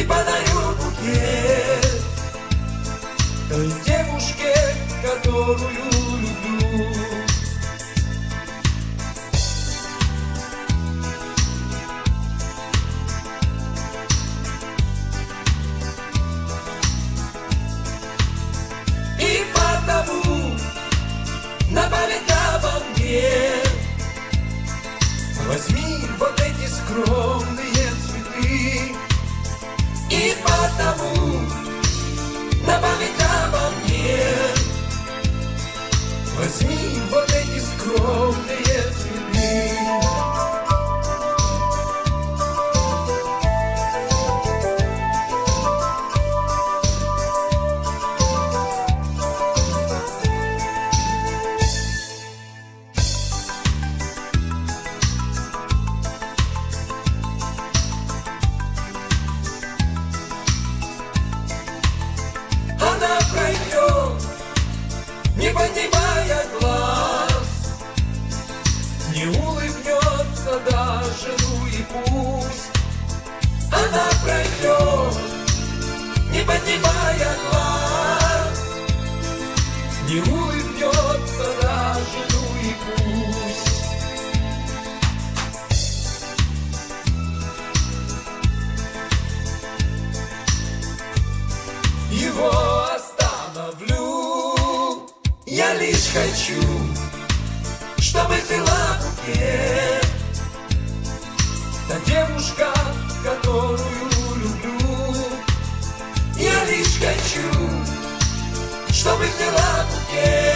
подарю букет той девушке, которую люблю. И потому на память обо мне возьми вот эти скромные цветы. И потому на память обо мне возьми вот эти скромные цветы. Она пройдет, не поднимая глаз, не улыбнется даже, ну и пусть. Она пройдет, не поднимая глаз, не улыбнется даже, ну и пусть. Его остановлю, я лишь хочу, чтобы взяла букет та девушка, которую люблю. Я лишь хочу, чтобы взяла букет